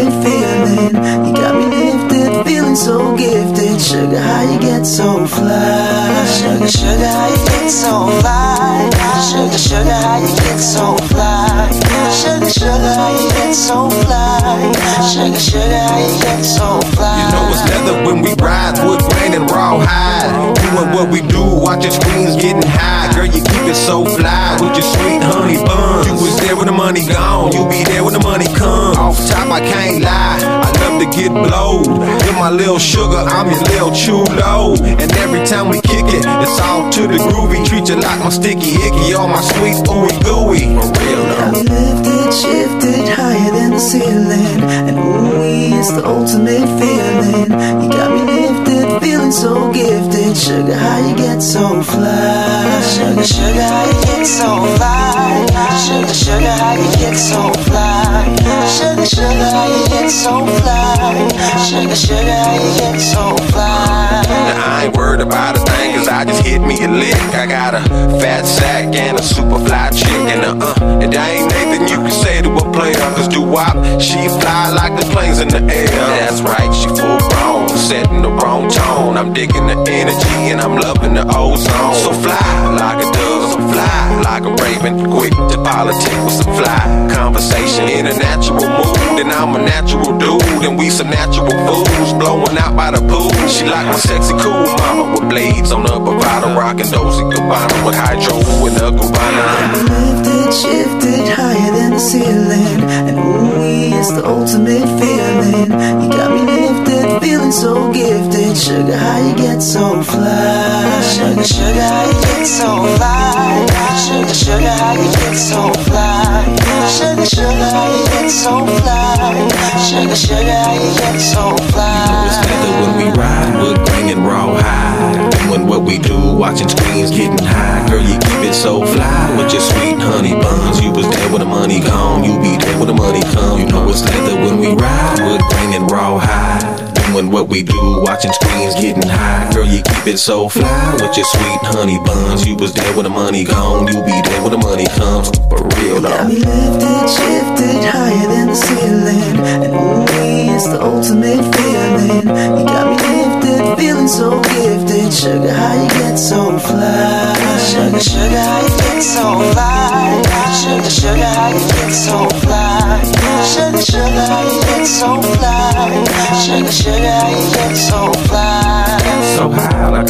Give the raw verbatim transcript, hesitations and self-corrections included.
ultimate feeling. You got me lifted, feeling so gifted. Sugar, how you get so fly? Sugar, sugar, how you get so fly? Sugar, sugar, how you get so fly? Sugar, sugar, how you get so fly? Sugar, sugar, how you get so fly? You know it's leather when we ride, wood grain and raw hide. Doing what we do, watching screens getting high. Girl, you keep it so fly with your sweet honey buns. You was there when the money gone, you be there when the money come. Off top, I can't lie, I love to get blowed. You're my little sugar, I'm your little chulo. And every time we kick it, it's all to the groovy. Treat you like my sticky icky, all my sweet ooey gooey. For real got though. me lifted, shifted higher than the ceiling. And ooh, it's the ultimate feeling. You got me lifted, feeling so gifted. Sugar, how you get so fly? Sugar, sugar, how you get so fly? Sugar, sugar, how you get so fly? Sugar, sugar, how you get so fly? Sugar, sugar, how you get so fly? Now I ain't worried about a thing, cause I just hit me a lick. I got a fat sack and a super fly chick. And uh-uh, and I ain't Nathan you can say to a player. Cause do-wop, she fly like the planes in the air. That's right, she full grown, setting the wrong tone. I'm digging the energy and I'm loving the ozone. So fly like a dove, so fly like a raven. Quick to politic with some fly conversation. In a natural mood, and I'm a natural dude. And we some natural fools, blowing out by the pool. She like my sexy cool mama with blades on her bravado. Rockin' Dolce Gabbana with hydro and a Gabbana. Lifted, shifted higher than the ceiling. And ooh, it's the ultimate feeling. You got me lifted, feeling so gifted. Sugar, how you get so fly? Sugar, sugar, how you get so fly? Sugar, sugar, how you get so fly? Sugar, sugar, how you get so fly? Sugar, sugar, how you get so fly? You know it's leather when we ride, wood grain and raw hide. Doing what we do, watching screens getting high. Girl, you keep it so fly with your sweet honey buns. You was there when the money gone, you be there when the money come. You know it's leather when we ride, wood grain and raw hide. Doing what we do, watching screens getting high. Girl, you keep it so fly with your sweet honey buns. You was there when the money gone, you be there when the money comes. For real though. Got me lifted, shifted higher than the ceiling. And ooh, it's the ultimate feeling. You got me lifted, feeling so gifted. Sugar, how you get so fly? Sugar, sugar, how you get so fly? Sugar, sugar, how you get so fly? Sugar, sugar, how you get so fly? Sugar, sugar, how you get so fly? So high,